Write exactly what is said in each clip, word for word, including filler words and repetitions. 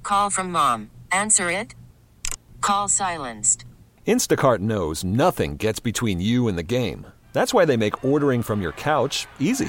Call from mom. Answer it. Call silenced. Instacart knows nothing gets between you and the game. That's why they make ordering from your couch easy.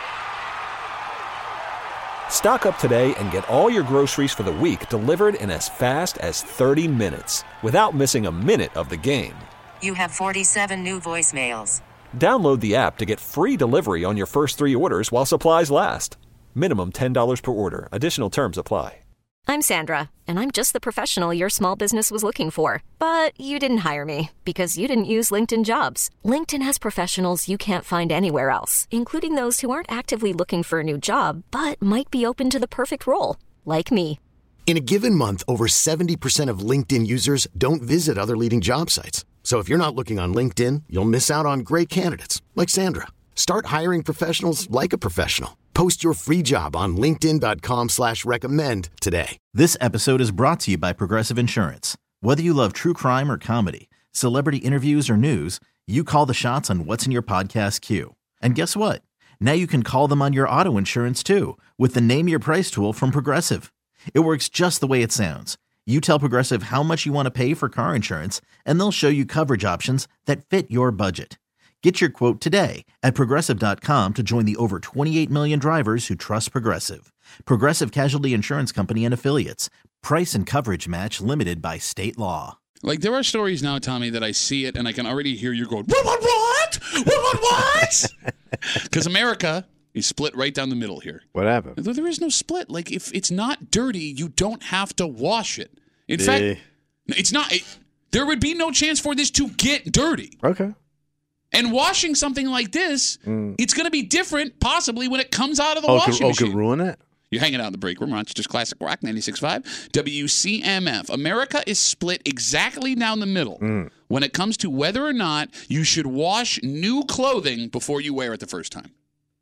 Stock up today and get all your groceries for the week delivered in as fast as thirty minutes without missing a minute of the game. You have forty-seven new voicemails. Download the app to get free delivery on your first three orders while supplies last. Minimum ten dollars per order. Additional terms apply. I'm Sandra, and I'm just the professional your small business was looking for. But you didn't hire me because you didn't use LinkedIn Jobs. LinkedIn has professionals you can't find anywhere else, including those who aren't actively looking for a new job, but might be open to the perfect role, like me. In a given month, over seventy percent of LinkedIn users don't visit other leading job sites. So if you're not looking on LinkedIn, you'll miss out on great candidates like Sandra. Start hiring professionals like a professional. Post your free job on linkedin.com slash recommend today. This episode is brought to you by Progressive Insurance. Whether you love true crime or comedy, celebrity interviews or news, you call the shots on what's in your podcast queue. And guess what? Now you can call them on your auto insurance too with the Name Your Price tool from Progressive. It works just the way it sounds. You tell Progressive how much you want to pay for car insurance, and they'll show you coverage options that fit your budget. Get your quote today at Progressive dot com to join the over twenty-eight million drivers who trust Progressive. Progressive Casualty Insurance Company and Affiliates. Price and coverage match limited by state law. Like, there are stories now, Tommy, that I see it and I can already hear you going, what, what, what? What, what, what? Because America is split right down the middle here. What happened? There is no split. Like, if it's not dirty, you don't have to wash it. In Yeah. fact, it's not. It, there would be no chance for this to get dirty. Okay. And washing something like this, Mm. it's going to be different possibly when it comes out of the Oh, washing could, oh, machine. could ruin it? You're hanging out in the break room. Rochester's Classic Rock, ninety-six point five. W C M F. America is split exactly down the middle Mm. when it comes to whether or not you should wash new clothing before you wear it the first time.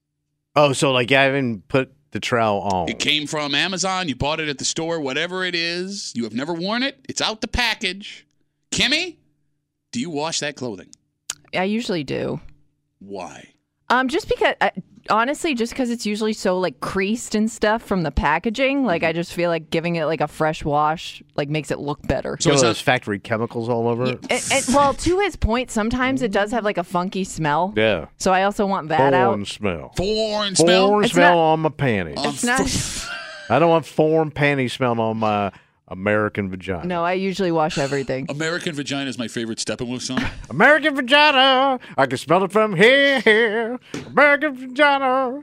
Oh, so like you haven't put the trowel on. It came from Amazon. You bought it at the store, whatever it is. You have never worn it. It's out the package. Kimmy, do you wash that clothing? I usually do. Why? Um, just because, uh, honestly, just because it's usually so like creased and stuff from the packaging. Like I just feel like giving it like a fresh wash like makes it look better. So it's those not- factory chemicals all over it? And, and, well, to his point, sometimes it does have like a funky smell. Yeah. So I also want that out. Foreign smell. Foreign smell? Foreign It's smell not- on my panties. It's not. I don't want foreign panties smell on my American vagina. No, I usually wash everything. American Vagina is my favorite Steppenwolf song. American vagina. I can smell it from here. American vagina.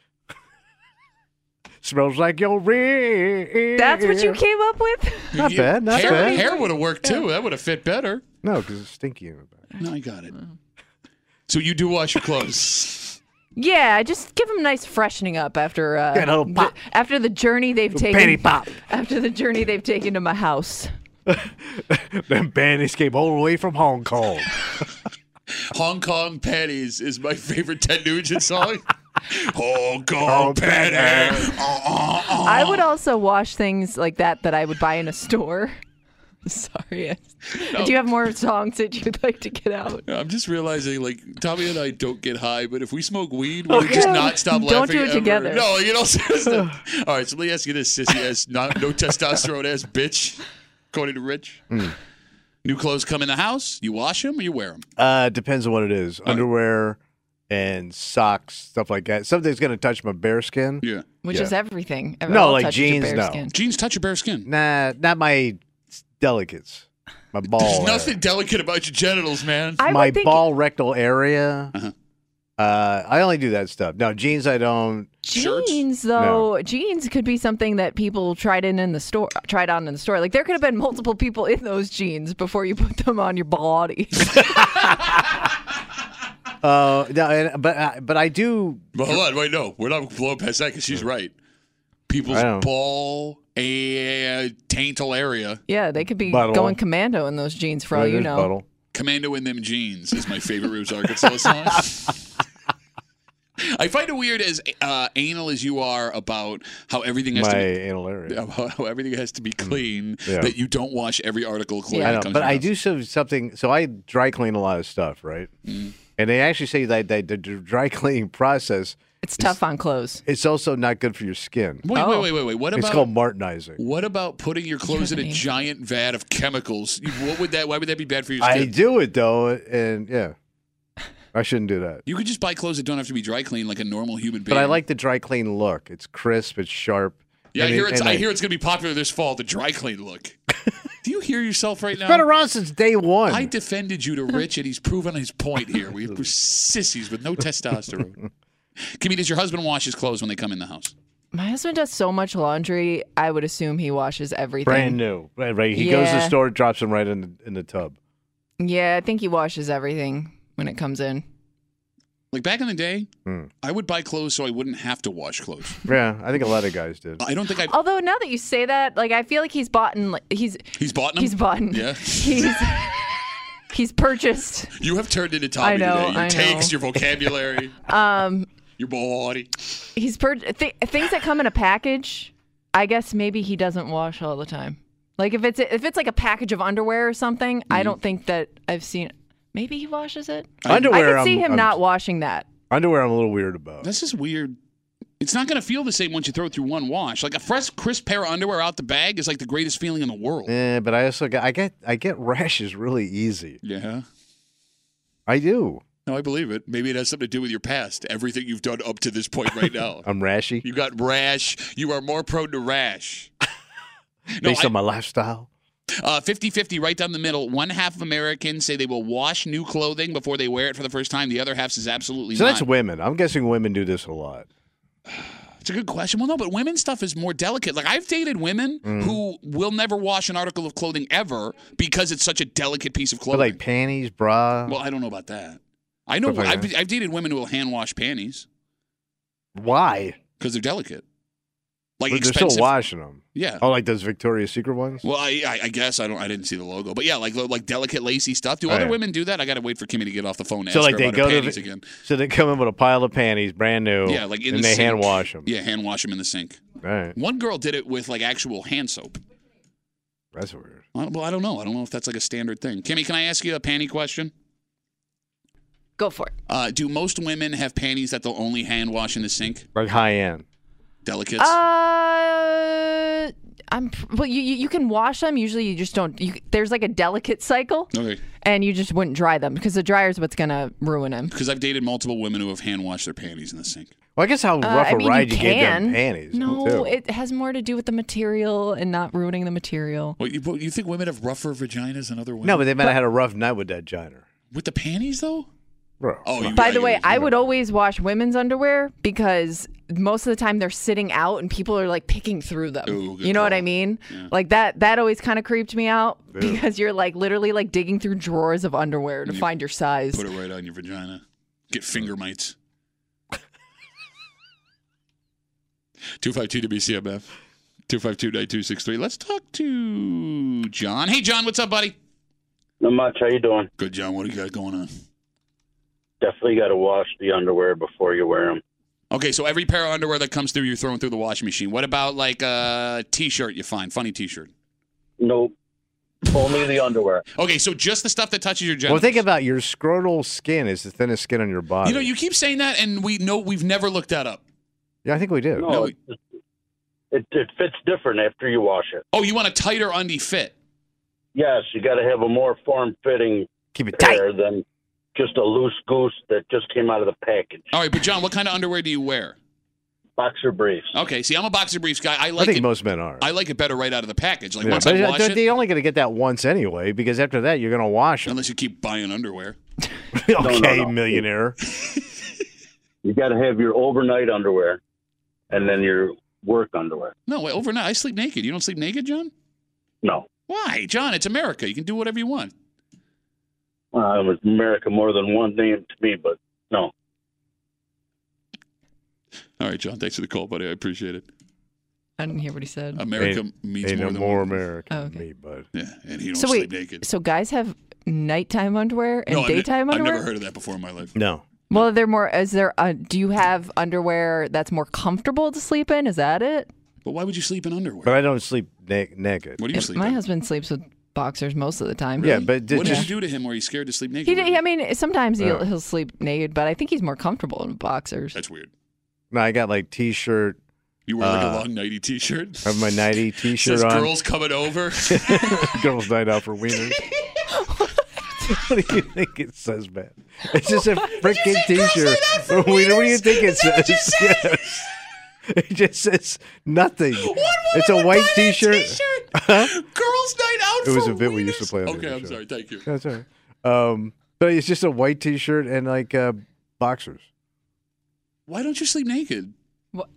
Smells like your rib. That's what you came up with? Not You- bad, not hair, bad. Hair would have worked too. That would have fit better. No, because it's stinky in the back. No, I got it. So you do wash your clothes. Yeah, just give them a nice freshening up after uh, Get a little the, pop. after the journey they've taken. Panty pop. After the journey they've taken to my house. Them panties came all the way from Hong Kong. Hong Kong Panties is my favorite Ted Nugent song. Hong Kong Oh, Panties. panties. Uh, uh, uh. I would also wash things like that that I would buy in a store. Sorry. No. Do you have more songs that you'd like to get out? I'm just realizing, like, Tommy and I don't get high, but if we smoke weed, we would just not stop laughing. Don't do it ever. together. No, you know. Seriously. All right, so let me ask you this, sissy ass, not, no testosterone ass bitch, according to Rich. Mm. New clothes come in the house. You wash them or you wear them? Uh, depends on what it is. Underwear and socks, stuff like that. Something's going to touch my bare skin. Yeah. Which Yeah. is everything. It No, all like touches your jeans, bare no. skin. Jeans touch your bare skin. Nah, not my delicates. My ball. There's area. nothing delicate about your genitals, man. I my would think ball rectal area. Uh-huh. Uh, I only do that stuff. No, jeans I don't. Shirts? jeans, though, jeans could be something that people tried in in the store, tried on in the store. Like there could have been multiple people in those jeans before you put them on your body. Uh, no, and, but uh, but I do. But hold on, wait, no. We're not blowing past that because she's right. People's I know. ball a taintal area. Yeah, they could be Buttle. going commando in those jeans for all Right, you there's know. Buttle. Commando in Them Jeans is my favorite Rubes Arkansas song. I find it weird as uh, anal as you are about how everything has My to be anal area. about how everything has to be clean, Yeah. that you don't wash every article of clothing Yeah. I that know, comes but to your I house. do so something. So I dry clean a lot of stuff, right? Mm. And they actually say that, that the dry cleaning process. It's tough on clothes. It's also not good for your skin. Wait, Oh. wait, wait, wait, wait. What about? It's called Martinizing. What about putting your clothes in a name. giant vat of chemicals? What would that? Why would that be bad for your skin? I do it though, and yeah, I shouldn't do that. You could just buy clothes that don't have to be dry cleaned like a normal human being. But I like the dry clean look. It's crisp. It's sharp. Yeah, I And hear it- it's. and I hear it's going to be popular this fall. The dry clean look. Do you hear yourself right now? It's been around since day one. I defended you to Rich, and he's proven his point here. We were sissies with no testosterone. Kimmy, does your husband wash his clothes when they come in the house? My husband does so much laundry. I would assume he washes everything. Brand new. Right, right. He goes to the Yeah. store, drops them right in the, in the tub. Yeah, I think he washes everything when it comes in. Like back in the day, Hmm. I would buy clothes so I wouldn't have to wash clothes. Yeah, I think a lot of guys did. I don't think I. Although now that you say that, like I feel like he's bought in, like, he's He's bought them. he's bought in. Yeah. He's he's purchased. You have turned into Tommy I know, today. Your I takes, know. your vocabulary, Um, your body. he's pur- th- things that come in a package. I guess maybe he doesn't wash all the time. Like if it's if it's like a package of underwear or something, I don't think that I've seen. Maybe he washes it. Underwear. I could see I'm- him I'm- not washing that. Underwear, I'm a little weird about. This is weird. It's not going to feel the same once you throw it through one wash. Like a fresh, crisp pair of underwear out the bag is like the greatest feeling in the world. Eh, but I also get I get I get rashes really easy. Yeah. I do. No, I believe it. Maybe it has something to do with your past. Everything you've done up to this point right now. I'm rashy You got rash. You are more prone to rash. No, based I- on my lifestyle. Uh, fifty-fifty right down the middle. One half of Americans say they will wash new clothing before they wear it for the first time. The other half says absolutely So not. that's women. I'm guessing women do this a lot. It's a good question. Well, no, but women's stuff is more delicate. Like, I've dated women Mm. who will never wash an article of clothing ever because it's such a delicate piece of But clothing. like panties, bra. Well, I don't know about that. I know Stuff like I've, that. I've dated women who will hand wash panties Why? because they're delicate. Like But they're expensive. still washing them. Yeah. Oh, like those Victoria's Secret ones? Well, I, I I guess I don't. I didn't see the logo, but yeah, like like delicate lacy stuff. Do Oh, other yeah. women do that? I got to wait for Kimmy to get off the phone and So ask like her they about go her to panties the, again. so they come in with a pile of panties, brand new. Yeah, like in and the they sink. hand wash them. Yeah, hand wash them in the sink. All right, One girl did it with like actual hand soap. that's weird. Well, well, I don't know. I don't know if that's like a standard thing. Kimmy, can I ask you a panty question? Go for it. Uh, do most women have panties that they'll only hand wash in the sink? Like high end. Delicates? Uh, I'm well. You, you you can wash them. Usually, you just don't. You, there's like a delicate cycle, Okay. and you just wouldn't dry them because the dryer is what's gonna ruin them. Because I've dated multiple women who have hand washed their panties in the sink. Well, I guess how Uh, rough I a mean, ride you you, gave them can. panties. No, too. it has more to do with the material and not ruining the material. What, you, what, you think women have rougher vaginas than other women? No, but they might have had a rough night with that giner. With the panties, though? Bro. Oh, you By yeah, the way, you- I would always wash women's underwear because most of the time they're sitting out and people are like picking through them. Ooh, good you know what call. I mean? Yeah. Like that that always kind of creeped me out because you're like literally like digging through drawers of underwear to You find your size. Put it right on your vagina. Get finger mites. two five two W C M F. two five two nine two six three. Let's talk to John. Hey, John, what's up, buddy? Not much. How you doing? Good, John. What do you got going on? Definitely got to wash the underwear before you wear them. Okay, so every pair of underwear that comes through, you're throwing through the washing machine. What about like a T-shirt you find? Funny T-shirt. Nope. Only the underwear. Okay, so just the stuff that touches your Well, genitals. think about your scrotal skin is the thinnest skin on your body. You know, you keep saying that, and we know we've never looked that up. yeah, I think we do. No, No. it, it, it fits different after you wash it. Oh, you want a tighter undie fit? Yes, you got to have a more form-fitting Keep it tight. pair than just a loose goose that just came out of the package. All right, but John, what kind of underwear do you wear? Boxer briefs. Okay, see, I'm a boxer briefs guy. I I like think it. most men are. I like it better right out of the package. Like Yeah, once but I wash they're, it, they're only going to get that once anyway, because after that you're going to wash them. unless you keep buying underwear. okay, no, no. millionaire. You got to have your overnight underwear and then your work underwear. No, wait, overnight I sleep naked. You don't sleep naked, John? No. Why, John? It's America. You can do whatever you want. Well, it's America more than one name to me, but no. All right, John. Thanks for the call, buddy. I appreciate it. I didn't hear what he said. America Ain't- means Ain't more no than more one. American Oh, than okay. me, bud. Yeah, and he don't So sleep wait, naked. so guys have nighttime underwear and no, I've ne- daytime I've underwear? never heard of that before in my life. No. Well, they're more. Is there? Uh, do you have underwear that's more comfortable to sleep in? Is that it? But why would you sleep in underwear? But I don't sleep na- naked. What do you sleep My in? husband sleeps with boxers most of the time. Yeah, but did What did just- you do to him where he's scared to sleep naked? He, with did- you? I mean, sometimes he'll, Yeah. he'll sleep naked, but I think he's more comfortable in boxers. That's weird. No, I got like t-shirt. You wear like Uh, a long nighty t-shirt. I have my nighty t-shirt Says on. girls coming over. Girls night out for wieners. What do you think it says, man? It's just a freaking t-shirt. For wiener. What do you think it says? Yes. It just says nothing. It's a white t-shirt. Huh? Girls night out. It was for a bit we wieners? used to play on Okay, the I'm show. sorry. Thank you. That's all right. Um, but it's just a white t-shirt and like uh, boxers. Why don't you sleep naked? What?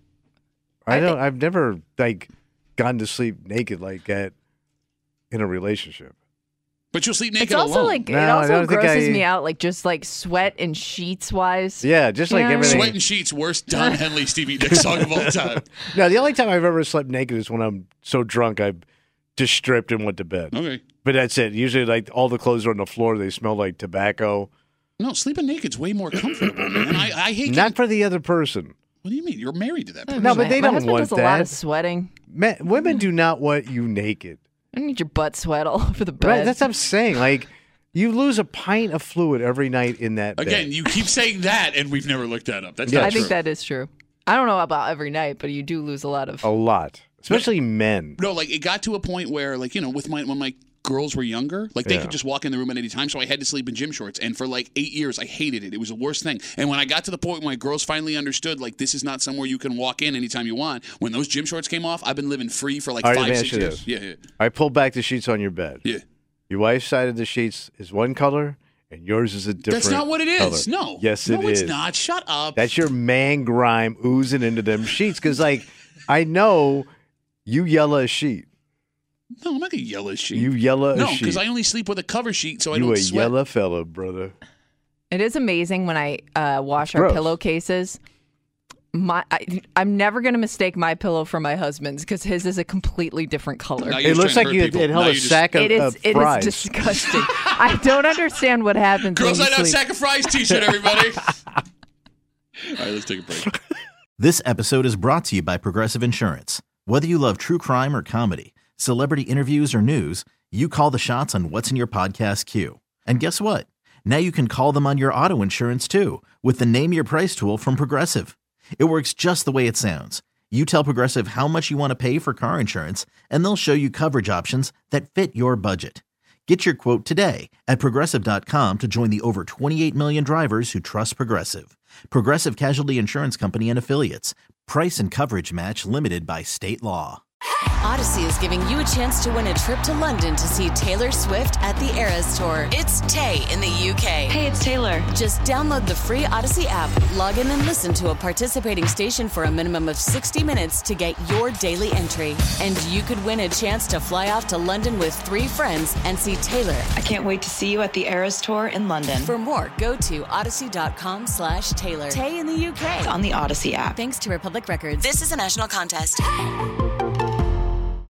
I, I don't. think- I've never like gone to sleep naked like that in a relationship. But you'll sleep naked It's also alone. like, No, it I also don't think grosses I- me out, like just like sweat and sheets wise. Yeah, just like Yeah. everything. Sweat and Sheets, worst Don Henley Stevie Nicks song of all time. No, the only time I've ever slept naked is when I'm so drunk I just stripped and went to bed. Okay. But that's it. Usually, like all the clothes are on the floor. They smell like tobacco. No, sleeping naked's way more comfortable, man. I, I hate Not for the other person. What do you mean? You're married to that person. No, but My- they my don't husband want does a lot of that. sweating. Men, women do not want you naked. I need your butt sweat all over the bed. Right? That's what I'm saying. Like, you lose a pint of fluid every night in that Again, bed. you keep saying that, and we've never looked that up. That's Yeah, not I true. think that is true. I don't know about every night, but you do lose a lot of. A lot. Especially men. No, like it got to a point where, like, you know, with my when my girls were younger, like they Yeah. could just walk in the room at any time, so I had to sleep in gym shorts. And for like eight years, I hated it. It was the worst thing. And when I got to the point where my girls finally understood, like, this is not somewhere you can walk in anytime you want. When those gym shorts came off, I've been living free for like All right, let five, me six ask you years. this. Yeah, yeah, I pulled back the sheets on your bed. yeah. Your wife's side of the sheets is one color, and yours is a different That's not what it is. color. No. Yes, no, it is. it's not. Shut up. That's your man grime oozing into them sheets. Because, like, I know you yell a sheet. no, I'm not gonna yell at sheet. You yell a no, sheet. because I only sleep with a cover sheet, so I you don't a sweat. yellow fella, brother. It is amazing when I uh, wash our Gross. pillowcases. My, I, I'm never going to mistake my pillow for my husband's because his is a completely different color. Now you're It looks trying like to you hurt people. it held Now a you just- sack of, It is of it fries. is disgusting. I don't understand what happens. Girls when Night you Out sleep. Sack of Fries t-shirt, everybody. All right, let's take a break. This episode is brought to you by Progressive Insurance. Whether you love true crime or comedy, celebrity interviews or news, you call the shots on what's in your podcast queue. And guess what? Now you can call them on your auto insurance too with the Name Your Price tool from Progressive. It works just the way it sounds. You tell Progressive how much you want to pay for car insurance, and they'll show you coverage options that fit your budget. Get your quote today at Progressive dot com to join the over twenty-eight million drivers who trust Progressive. Progressive Casualty Insurance Company and Affiliates. Price and coverage match limited by state law. Odyssey is giving you a chance to win a trip to London to see Taylor Swift at the Eras Tour. It's Tay in the U K. Hey, it's Taylor. Just download the free Odyssey app, log in and listen to a participating station for a minimum of sixty minutes to get your daily entry. And you could win a chance to fly off to London with three friends and see Taylor. I can't wait to see you at the Eras Tour in London. For more, go to odyssey.com slash Taylor. Tay in the U K. on the Odyssey app. Thanks to Republic Records. This is a national contest.